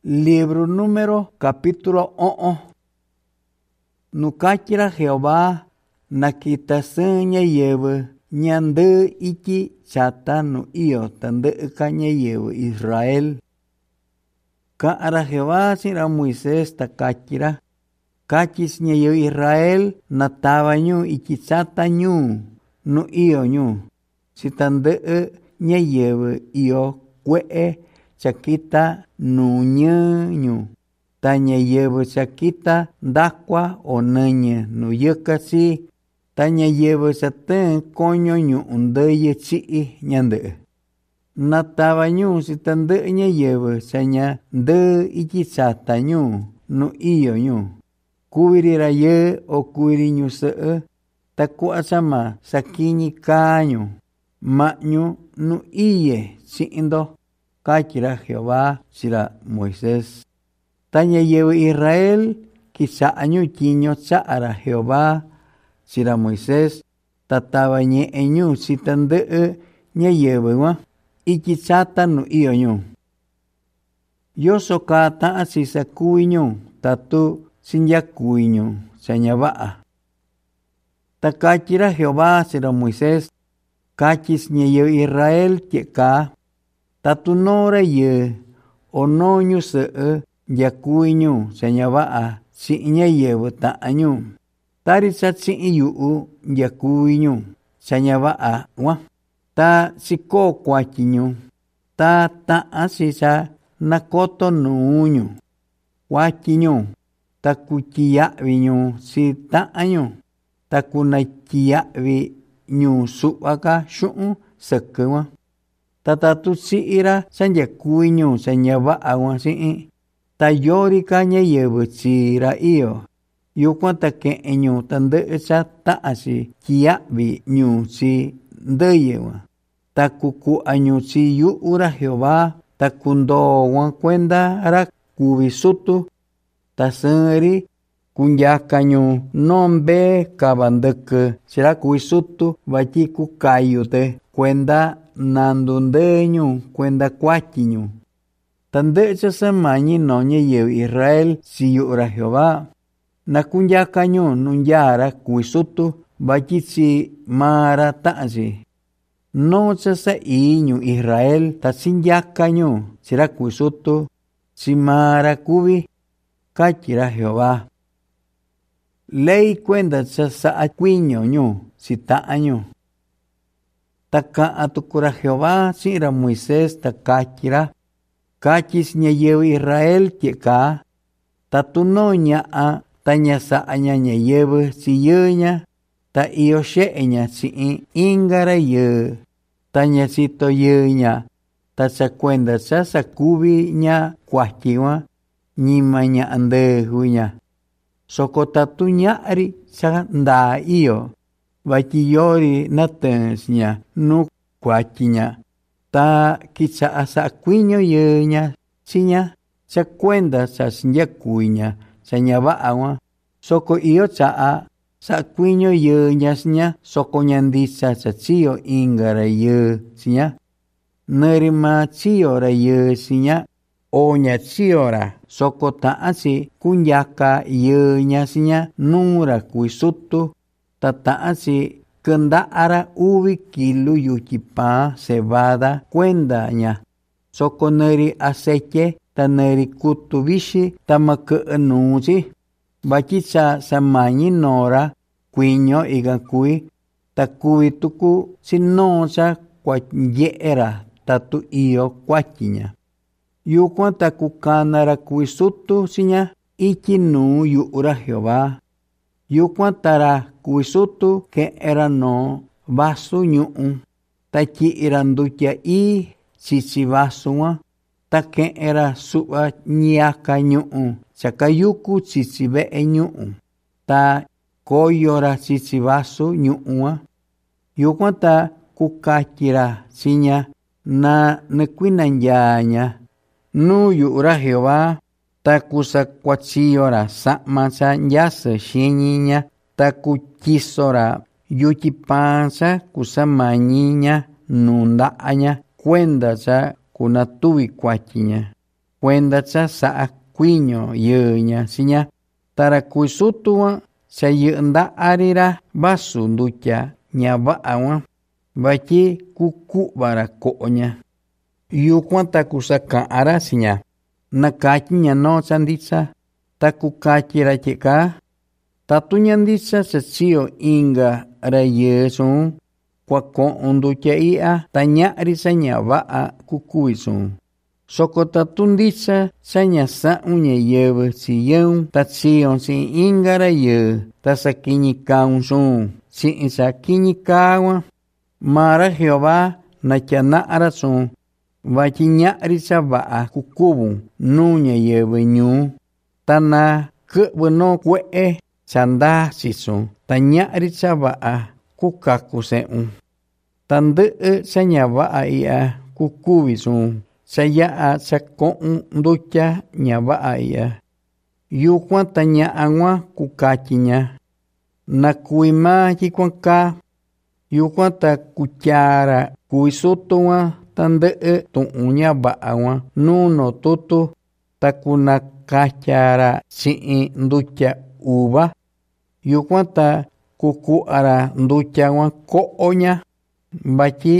Libro número capítulo 8. Nukachira Jehová nakita ñayewe ñande iki chata nu iyo tande ñayewe Israel. Kaara Jehová sira Moisés takachira kachis ñayewe Israel nataba ñu iki chata ñu nu iyo ñu si tande ñayewe iyo kwe chakita nu ñu ta ñayewe chakita ndakwa o nëñe nu yëkasi ta ñayewe satën koño ñu ndëye chi'i ñandë natava ñu si tandë ñayewe chaña ndë iki chata ñu nu iyo ñu kuviri rayë o kuviri ñu së'ë ta ku'a chama sakiñi kañu ma'ñu nu iye chi'indo kachira Jehová chira Moisés. Ta ñayewe Israel kicha'a ñu tyiño cha'ara Jehová chira Moisés tatava ñe'e ñu si tandɨ'ɨ ñayewe huan iki chata nu iyo ñu. Yoso kaa ta'an si sakuvi ñu tatu sinyakuvi ñu chaña va'a. Ta kachira Jehová chira Moisés kachis ñayewe Israel tye'ka tatu no rayɨ o no ñusɨ'ɨ nyakuvi ñu chaña va'a chi'i ñayewe ta'an ñu tari cha chi'i yu'u nyakuvi ñu chaña va'a huan ta sikoo kuatyi ñu ta ta'an si cha nakoto nuu ñu kuatyi ñu ta kutyiya'vi ñu si ta'an ñu ta kunatyiya'vi ñu su'va ka xu'un sɨkɨ huan ta tatu chi'ira cha nyakuvi ñu chaña va'a huan chi'i ta yori ka ñayewe chira iyo yukuan ta ke'en ñu tandɨ'ɨ cha ta'an si tyiya'vi ñu chi ndɨyɨ huan ta kuku'a ñu chi yu'u ra Jehová ta kundoo huan kuenda ra kuvi sutu ta sɨɨn‑ri kunyaka ñu noo mbee kava ndɨkɨ chi ra kuvi sutu vatyi kukayu‑tɨ kuenda nandu ndɨɨ ñu kuenda kuatyi ñu. Tandɨ'ɨ cha samañi noo ñayewe Israel chi yu'u‑ra Jehová nakunyaka ñu nu nyaa‑ra kuvi sutu vatyi chi maa‑ra ta'an chi. No cha sa'i ñu Israel ta chinyaka ñu chi ra kuvi sutu chi maa‑ra kuvi katyira Jehová. Ley kuenda cha sa'a kuiño ñu chi ta'an ñu. Ta ka'an tuku‑ra Jehová chi'in‑ra Moisés ta katyira kachis ñayewe Israel tye'ka tatu noo ña'a ta ña sa'a‑ña ñayɨvɨ chi yɨɨ‑ña ta iyo xe'e‑ña chi'in inka rayɨɨ ta ña chito yɨɨ‑ña ta cha kuenda cha sakuvi‑ña kuatyi huan ñima ña'a ndɨɨ kuvi‑ña soko tatu ña'ri cha ndaa iyo vatyi yori natɨɨn chi‑ña nu kuatyi‑ña ta kicha'a sa'a kuiño yɨɨ‑ña chiña cha kuenda cha chinyakuvi‑ña cha ña va'a huan soko iyo cha'a sa'a kuiño yɨɨ‑ña chiña soko ña ndicha cha chiyo inka rayɨɨ chiña nɨri maa chiyo rayɨɨ chiña o ña chiyo‑ra soko ta'an chi kunyaka yɨɨ‑ña chiña nuu‑ra kuvi sutu ta ta'an chi kɨnda'a‑ra 2 kilu yutyi paan cebada kuenda‑ña soko nɨri acetye ta nɨri kutu vixi ta ma kɨ'ɨ nuu chi vatyi cha samañi noo‑ra kuiño ikan kuvi ta kuvi tuku chi noo cha kuanye'e‑ra tatu iyo kuatyi‑ña yukuan ta kukana‑ra kuvi sutu chiña ityi nuu yu'u‑ra Jehová yukuan ta‑ra kuvi sutu ke'en‑ra noo vasu ñu'u ta tyi'i‑ra ndutya ii chichi vasu huan ta ke'en‑ra su'va ñiyaka ñu'u cha kayuku chichi ve'e ñu'u ta koyo‑ra chichi vasu ñu'u huan yukuan ta kukatyi‑ra chiña na nakuinandyaa‑ña nuu yu'u‑ra Jehová ta kusakuatyiyo‑ra sa'ma cha nyasɨ xiñi‑ña ta kutyiso‑ra yutyi paan cha kusamañi‑ña nuu nda'a‑ña kuenda cha kunatuvi kuatyi‑ña kuenda cha sa'a kuiño yɨña siña tara kuisutu huan chayɨ'nda'arira vasu ndutya ña va'a huan vatyi kuku'vara ko'oña. Yukuan ta kusaka'ara siña nakatyiña noo cha nditsa ta kukatyira tye'ka tatu ña nditsa cha chio inka rayɨɨ suun kuako'on ndutya i'ya ta ña'ri cha ña va'a kukuvi suun. Soko tatu nditsa cha ña sa'un ñayɨvɨ chiyɨun ta chiyo'n chi'in inka rayɨɨ ta sakiñi kaun suun chi'in cha kiñi kaa huan maa-ra Jehová natyana'ra suun vatyi ña'ri cha va'a kukuvun nuu ñayɨvɨ ñuu ta na kɨ'vɨ noo kue'e cha ndasyi suun ta ña'ri cha va'a kukaku se'un. Tandɨ'ɨ cha ña va'a i'ya kukuvi suun cha ya'a cha ko'un ndutya ña va'a i'ya. Yukuan ta ña'a huan kukatyiña nakuvi maa tyikuan kaa. Yukuan ta kutyara kuvi sutu huan tandɨ'ɨ tu'un ña va'a huan nuu noo tutu ta kunakatyara chi'in ndutya uva. Yukuan ta kuku'ara ndutya huan ko'oña vatyi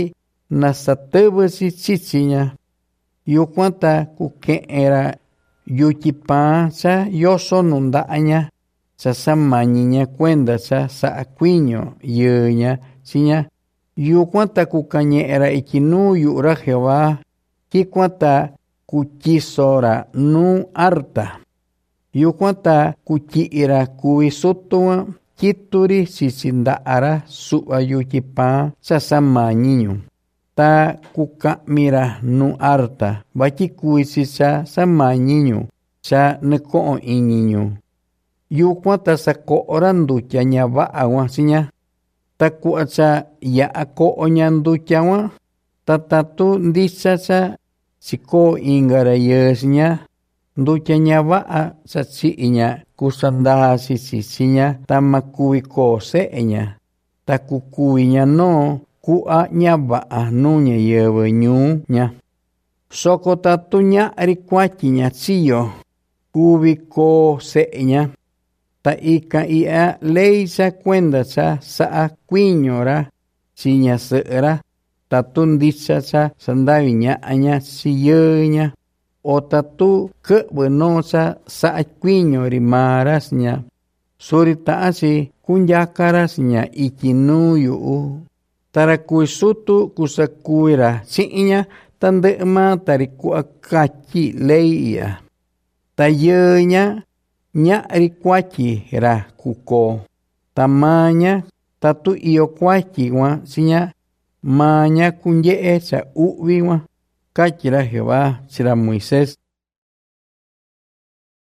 nasatɨvɨ chichiña. Yukuan ta kuke'enra yutyi paan cha yoso nu nda'aña cha samañiña kuenda cha sa'a kuiño yɨɨña chiña. Yukuan ta kukañe'era ityi nuu yu'u-ra Jehová. Tyikuan ta kutyisora nuu arta. Yukuan ta kutyi'ira kuvi sutu huan tyituri chichi nda'ara su'va yutyi paan cha samañiñu. Ta kuka'mira nuu arta vatyi kuvi cha samañiñu cha nɨko'on iñiñu. Yukuan ta sako'ora ndutya ña va'a huan siña. Ta ku'va cha ya'a ko'oña ndutya huan ta tatu nditsa cha chikoo inka rayɨɨ siña ndutya ña va'a cha chi'iña kusandasyi chichiña ta ma kuvi koo se'eña ta kukuviña noo ku'a ña va'a nuu ñayɨvɨ ñuu ña. Soko tatu ña'ri kuatyiña chiyo kuvi koo se'eña ta ikan i'ya ley cha kuenda cha sa'a kuiño-ra chi ñasɨ'ɨ-ra tatu nditsa cha sandavi ña'aña chi yɨɨña o tatu kɨ'vɨ noo cha sa'a kuiño-ri maa-ra siña suri ta'an chi kundyaka-ra siña ityi nuu yu'u. Tara kuvi sutu kusakuvi-ra chi'inña tandɨ'ɨ maa tari ku'a katyi ley i'ya. Ta yɨɨña ña'ri kuatyi-ra kukoo. Ta maaña tatu iyo kuatyi huan siña maaña kunye'e cha u'vi huan, katyi-ra Jehová chi-ra Moisés.